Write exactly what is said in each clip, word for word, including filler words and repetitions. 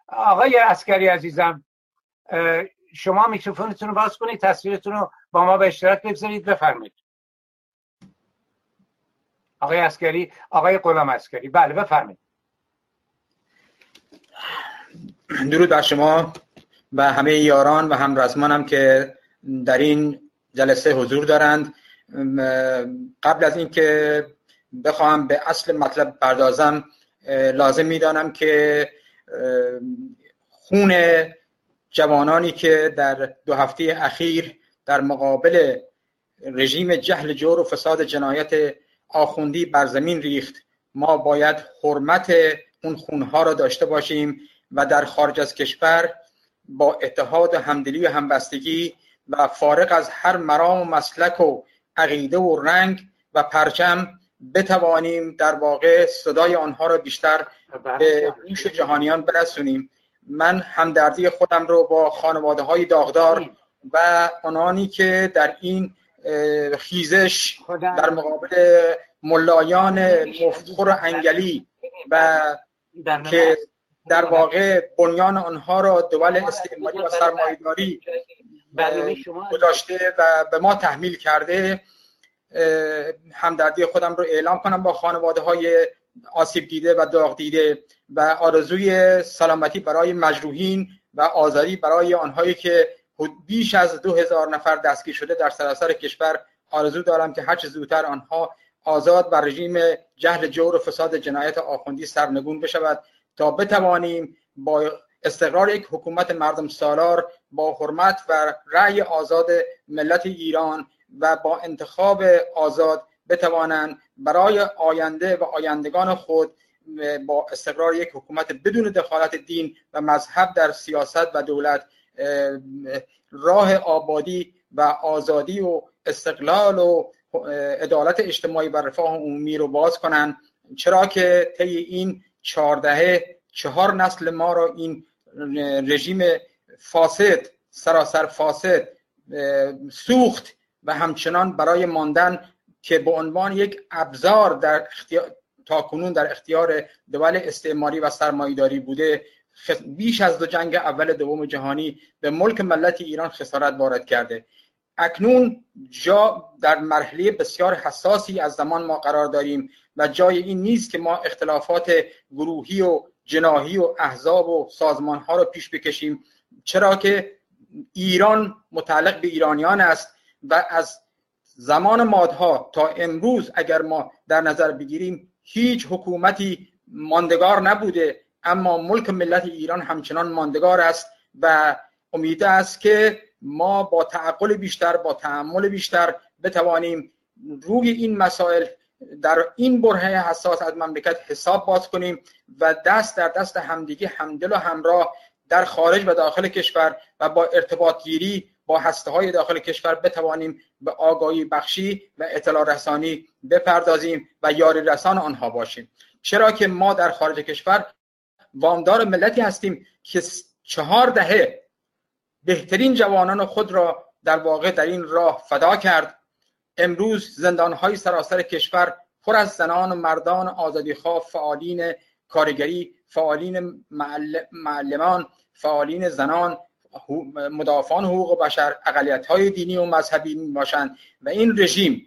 آقای عسکری عزیزم، شما میکروفونتون رو باز کنید، تصویرتون رو با ما به اشتراک بگذارید، بفرمایید. آقای عسکری، آقای غلام عسکری، بله بفرمایید. درود بر شما و همه یاران و همرزمانم که در این جلسه حضور دارند. قبل از اینکه بخوام به اصل مطلب پردازم، لازم میدانم که خون جوانانی که در دو هفته اخیر در مقابل رژیم جهل جور و فساد جنایت آخوندی بر زمین ریخت، ما باید حرمت اون خونها را داشته باشیم و در خارج از کشور با اتحاد و همدلی و همبستگی و فارغ از هر مرام و مسلک و عقیده و رنگ و پرچم بتوانیم در واقع صدای آنها را بیشتر به گوش جهانیان برسونیم. من همدردی خودم رو با خانواده های داغدار و آنانی که در این خیزش در مقابل ملایان مفتخور و انگلی و که در واقع بنیان آنها را دول استعماری و سرمایه‌داری گذاشته و به ما تحمیل کرده، همدردی خودم رو اعلام کنم با خانواده های آسیب دیده و داغ دیده و آرزوی سلامتی برای مجروحین و آزادی برای آنهایی که بیش از دو هزار نفر دستگیر شده در سراسر کشور آرزو دارم که هر چه زودتر آنها آزاد بر رژیم جهل جور و فساد جنایت آخوندی سرنگون بشود تا بتوانیم با استقرار یک حکومت مردم سالار با حرمت و رأی آزاد ملت ایران و با انتخاب آزاد بتوانند برای آینده و آیندگان خود با استقرار یک حکومت بدون دخالت دین و مذهب در سیاست و دولت راه آبادی و آزادی و استقلال و عدالت اجتماعی و رفاه عمومی رو باز کنند، چرا که طی این چهار دهه چهار نسل ما را این رژیم فاسد، سراسر فاسد سوخت و همچنان برای ماندن که به عنوان یک ابزار در اختیار تاکنون در اختیار دول استعماری و سرمایه‌داری بوده، بیش از دو جنگ اول دوم جهانی به ملک ملت ایران خسارت وارد کرده. اکنون جا در مرحله بسیار حساسی از زمان ما قرار داریم و جای این نیست که ما اختلافات گروهی و جناحی و احزاب و سازمان‌ها رو پیش بکشیم، چرا که ایران متعلق به ایرانیان است و از زمان مادها تا امروز اگر ما در نظر بگیریم هیچ حکومتی ماندگار نبوده، اما ملک ملت ایران همچنان ماندگار است و امید است که ما با تعقل بیشتر، با تأمل بیشتر بتوانیم روی این مسائل در این برهه حساس از مملکت حساب باز کنیم و دست در دست همدیگه همدل و همراه در خارج و داخل کشور و با ارتباط گیری با هسته‌های داخل کشور بتوانیم به آگاهی بخشی و اطلاع رسانی بپردازیم و یاری رسان آنها باشیم، چرا که ما در خارج کشور وامدار ملتی هستیم که چهار دهه بهترین جوانان خود را در واقع در این راه فدا کرد. امروز زندان‌های سراسر کشور پر از زنان و مردان آزادیخواه، فعالین کارگری، فعالین معلمان، فعالین زنان، مدافعان حقوق بشر، اقلیت‌های دینی و مذهبی میباشند و این رژیم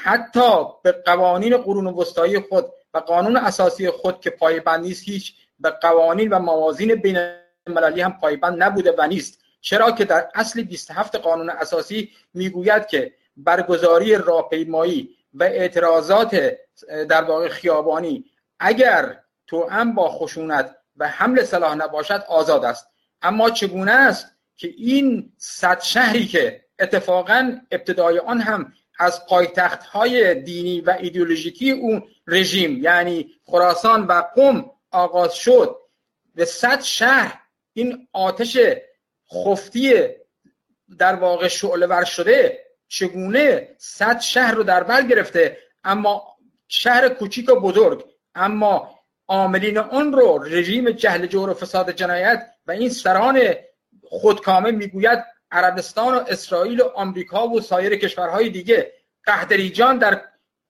حتی به قوانین قرون وسطایی خود و قانون اساسی خود که پایبند نیست، هیچ به قوانین و موازین بین المللی هم پایبند نبوده و نیست، چرا که در اصل بیست و هفت قانون اساسی میگوید که برگزاری راهپیمایی و اعتراضات در واقع خیابانی اگر توأم با خشونت و حمل سلاح نباشد آزاد است. اما چگونه است که این صد شهری که اتفاقاً ابتدای آن هم از پایتخت‌های دینی و ایدئولوژیکی اون رژیم یعنی خراسان و قم آغاز شد، به صد شهر این آتش خفتی در واقع شعله ور شده، چگونه صد شهر رو در بر گرفته، اما شهر کوچیک و بزرگ، اما عاملین اون رو رژیم جهل جور و فساد جنایت و این سران خودکامه میگوید عربستان و اسرائیل و آمریکا و سایر کشورهای دیگه. قحطریجان در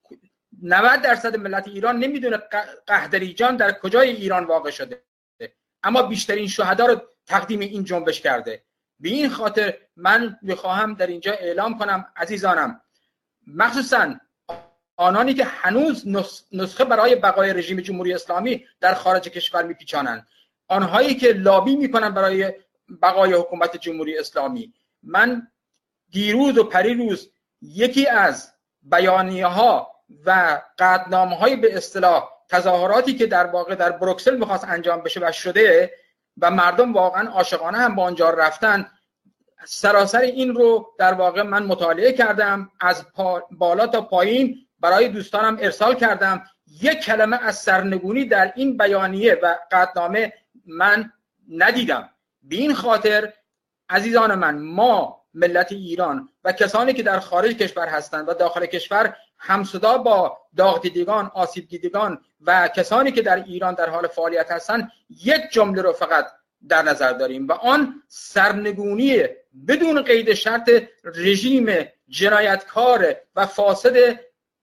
نود درصد ملت ایران نمیدونه قحطریجان در کجای ایران واقع شده. اما بیشترین شهدا رو تقدیم این جنبش کرده. به این خاطر من میخواهم در اینجا اعلام کنم عزیزانم، مخصوصا آنانی که هنوز نسخه برای بقای رژیم جمهوری اسلامی در خارج کشور میپیچانند، آنهایی که لابی میکنن برای بقای حکومت جمهوری اسلامی، من دیروز و پریروز یکی از بیانیه ها و قطعنامه های به اصطلاح تظاهراتی که در واقع در بروکسل میخواست انجام بشه و شده و مردم واقعا عاشقانه هم با آنجا رفتن، سراسر این رو در واقع من مطالعه کردم، از بالا تا پایین برای دوستانم ارسال کردم. یک کلمه از سرنگونی در این بیانیه و قطعنامه من ندیدم. به این خاطر عزیزان من، ما ملت ایران و کسانی که در خارج کشور هستند و داخل کشور همصدا با داغ دیدگان، آسیب دیدگان و کسانی که در ایران در حال فعالیت هستند، یک جمله رو فقط در نظر داریم و آن سرنگونی بدون قید شرط رژیم جنایتکار و فاسد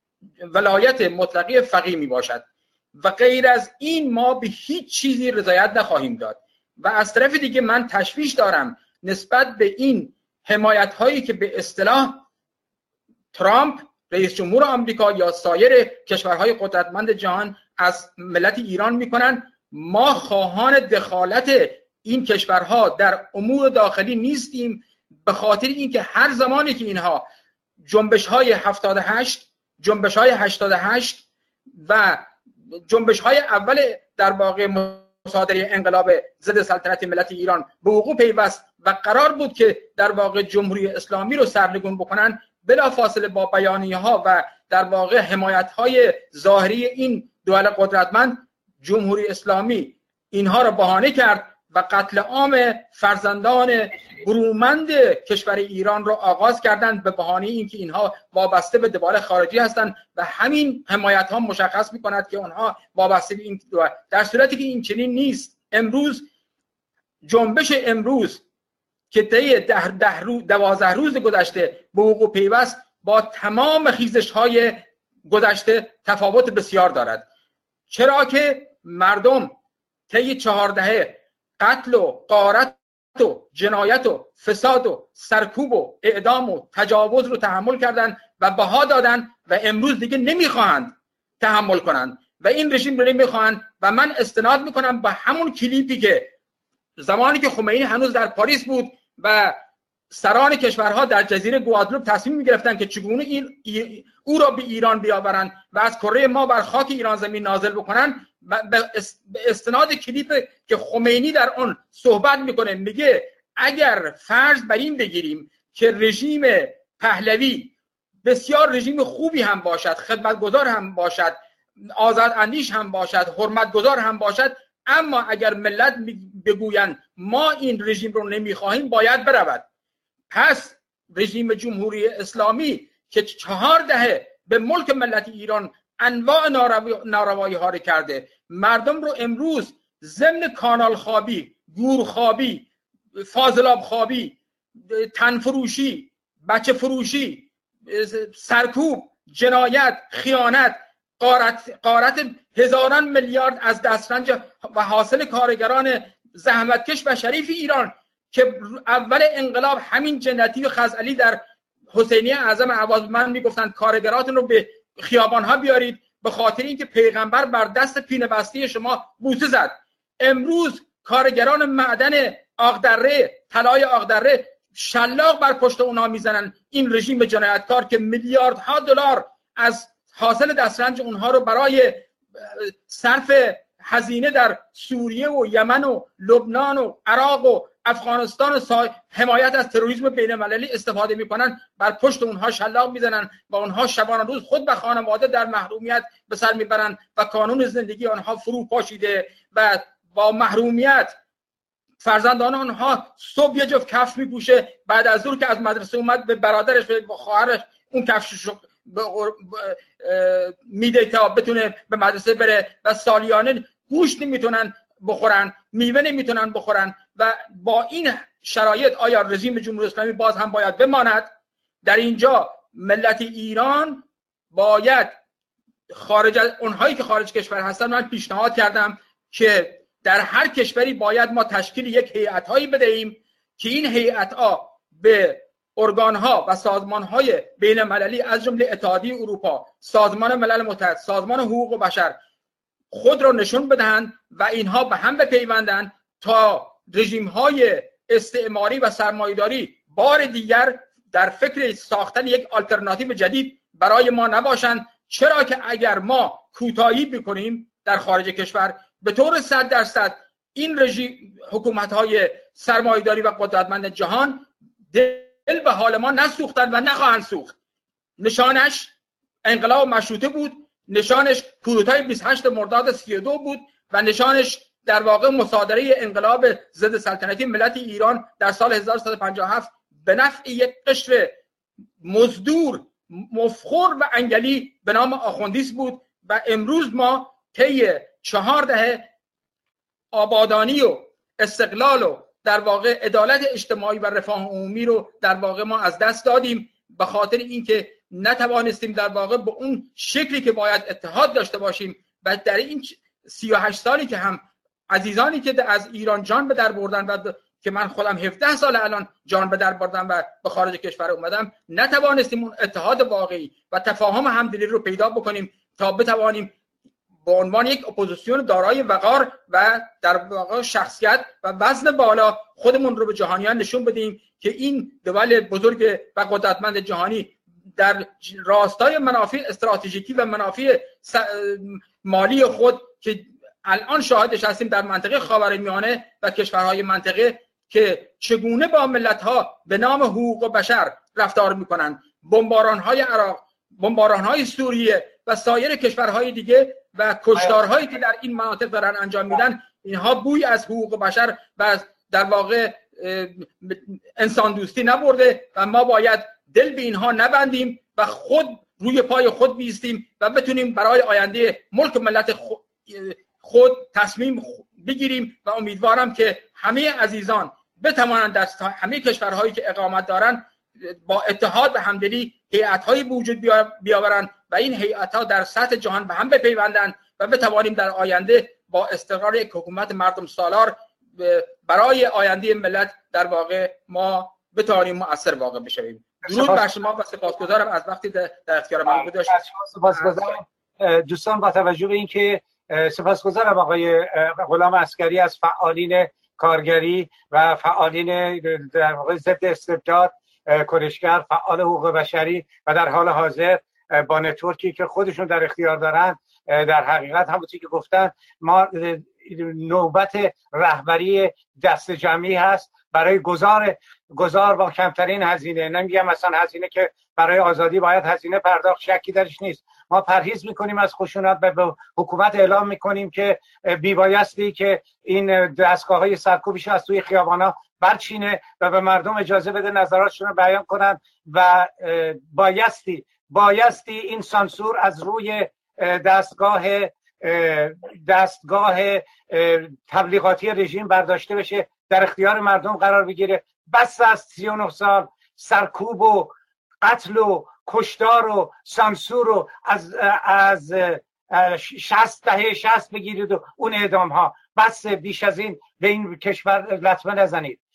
ولایت مطلقه فقیه می باشد و غیر از این ما به هیچ چیزی رضایت نخواهیم داد. و از طرف دیگه من تشویش دارم نسبت به این حمایت هایی که به اصطلاح ترامپ رئیس جمهور آمریکا یا سایر کشورهای قدرتمند جهان از ملت ایران میکنن. ما خواهان دخالت این کشورها در امور داخلی نیستیم، به خاطر اینکه هر زمانی که اینها جنبش های هفتاد و هشت، جنبش های هشتاد و هشت و جنبش های اول در واقع مصادره انقلاب ضد سلطنت ملت ایران به وقوع پیوست و قرار بود که در واقع جمهوری اسلامی رو سرنگون بکنن، بلافاصله با بیانیه ها و در واقع حمایت های ظاهری این دول قدرتمند، جمهوری اسلامی اینها را بهانه کرد و قتل عام فرزندان برومند کشور ایران را آغاز کردند به بهانه اینکه اینها وابسته به دول خارجی هستند و همین حمایت ها مشخص می‌کند که آنها وابسته به این دول، در صورتی که این چنین نیست. امروز جنبش امروز که طی ده ده روز دوازده روز گذشته به وقوع پیوست با تمام خیزش‌های گذشته تفاوت بسیار دارد، چرا که مردم طی چهار دهه قتل و غارت و جنایت و فساد و سرکوب و اعدام و تجاوز رو تحمل کردند و بها دادند و امروز دیگه نمیخواهند تحمل کنند و این رژیم رو نمیخواهند. و من استناد میکنم به همون کلیپی که زمانی که خمینی هنوز در پاریس بود و سران کشورها در جزیره گوادلوپ تصمیم میگرفتن که چگونه این او را به ایران بیاورند و از کره ما بر خاک ایران زمین نازل بکنن، به استناد کلیپ که خمینی در اون صحبت میکنه، میگه اگر فرض بر این بگیریم که رژیم پهلوی بسیار رژیم خوبی هم باشد، خدمتگزار هم باشد، آزاد اندیش هم باشد، حرمتگزار هم باشد، اما اگر ملت بگویند ما این رژیم رو نمیخواهیم باید برود. پس رژیم جمهوری اسلامی که چهار دهه به ملک ملت ایران انواع ناروایی ها رو کرده، مردم رو امروز ضمن کانال خوابی، گور خوابی، فاضلاب خوابی، تنفروشی، بچه فروشی، سرکوب، جنایت، خیانت، غارت غارت هزاران میلیارد از دسترنج و حاصل کارگران زحمتکش و شریف ایران که اول انقلاب همین جنتی و خزعلی در حسینیه اعظم عوضمند میگفتند کارگراتون رو به خیابانها بیارید به خاطر اینکه پیغمبر بر دست پینه بسته شما بوسه زد. امروز کارگران معدن آقدره، طلای آقدره شلاق بر پشت اونا میزنن. این رژیم جنایتکار که میلیاردها دلار از حاصل دسترنج اونها رو برای صرف هزینه در سوریه و یمن و لبنان و عراق و افغانستان و حمایت از تروریسم بین المللی استفاده میکنن، بر پشت اونها شلاق میزنن و اونها شبانه روز خود و خانواده در محرومیت به سر میبرن و قانون زندگی آنها فرو پاشیده و با محرومیت فرزندان آنها صبح یه جفت کفش میپوشه، بعد از ظهر که از مدرسه اومد به برادرش به خواهرش اون کفشش میده تا بتونه به مدرسه بره و سالیانه گوشت نمیتونن بخورن، میوه نمیتونن بخورن. و با این شرایط آیا رژیم جمهوری اسلامی باز هم باید بماند؟ در اینجا ملت ایران باید خارج از اونهایی که خارج کشور هستن، من پیشنهاد کردم که در هر کشوری باید ما تشکیل یک هیئت‌هایی بدهیم که این هیئت‌ها به ارگان‌ها و سازمان‌های بین‌المللی از جمله اتحادیه اروپا، سازمان ملل متحد، سازمان حقوق بشر خود را نشون بدهند و اینها به هم بپیوندند تا رژیم‌های استعماری و سرمایه‌داری بار دیگر در فکر ساختن یک آلترناتیو جدید برای ما نباشند. چرا که اگر ما کوتاهی بکنیم در خارج کشور به طور صد درصد این رژیم حکومت‌های سرمایه‌داری و قدرتمند جهان دل به حال ما نسوختند و نخواهند سوخت. نشانش انقلاب مشروطه بود، نشانش کودتای بیست و هشتم مرداد سی و دو بود و نشانش در واقع مصادره انقلاب ضد سلطنتی ملت ایران در سال هزار و سیصد و پنجاه و هفت به نفع یک قشر مزدور مفخور و انگلی به نام آخوندیسم بود و امروز ما طی چهار دهه آبادانی و استقلال و در واقع عدالت اجتماعی و رفاه عمومی رو در واقع ما از دست دادیم به خاطر اینکه نتوانستیم در واقع به اون شکلی که باید اتحاد داشته باشیم و در این سی و هشت سالی که هم عزیزانی که از ایران جان به در بردن و که من خودم هفده سال الان جان به در بردم و به خارج کشور اومدم نتوانستیم اون اتحاد واقعی و تفاهم همدلی رو پیدا بکنیم تا بتوانیم به عنوان یک اپوزیسیون دارای وقار و در واقع شخصیت و وزن بالا خودمون رو به جهانیان نشون بدیم که این دول بزرگ و قدرتمند جهانی در راستای منافع استراتژیکی و منافع مالی خود که الان شاهدش هستیم در منطقه خاورمیانه و کشورهای منطقه که چگونه با ملت‌ها به نام حقوق بشر رفتار می‌کنند. بمباران‌های عراق، بمباران‌های سوریه و سایر کشورهای دیگه و کشتارهایی که در این مناطق دارن انجام میدن، اینها بوی از حقوق بشر و در واقع انسان دوستی نبرده و ما باید دل به اینها نبندیم و خود روی پای خود بیستیم و بتونیم برای آینده ملک ملت خود تصمیم بگیریم و امیدوارم که همه عزیزان بتوانند در همه کشورهایی که اقامت دارن با اتحاد و همدلی هیئت‌هایی به وجود بیاورند و این هیئت‌ها در سطح جهان به هم بپیوندند و بتوانیم در آینده با استقرار یک حکومت مردم سالار برای آینده ملت در واقع ما بتوانیم مؤثر واقع بشویم. درود بر شما و سپاسگزارم از وقتی در اختیار من گذاشتید. سپاسگزارم دوستان. با توجه به اینکه سپاسگزارم آقای غلام عسکری از فعالین کارگری و فعالین در واقع ضد استبداد، کنشگر، فعال حقوق بشری و در حال حاضر با نتورکی که خودشون در اختیار دارن. در حقیقت همونطوری که گفتن ما نوبت رهبری دست جمعی هست برای گذار گذار با کمترین هزینه. نمیگم مثلا هزینه که برای آزادی باید هزینه پرداخت، شکی درش نیست. ما پرهیز میکنیم از خشونت و به حکومت اعلام میکنیم که بیبایستی که این دستگاه های سرکوبیش از توی خیابانا برچینه و به مردم اجازه بده نظراتشون رو بیان کنن و بایستی بایستی این سانسور از روی دستگاه دستگاه تبلیغاتی رژیم برداشته بشه، در اختیار مردم قرار بگیره. بس از سی و نه سال سرکوب و قتل و کشتار و سانسور و از از شصت دهه شصت بگیرید و اون اعدام ها. بس، بیش از این به این کشور لطمه نزنید.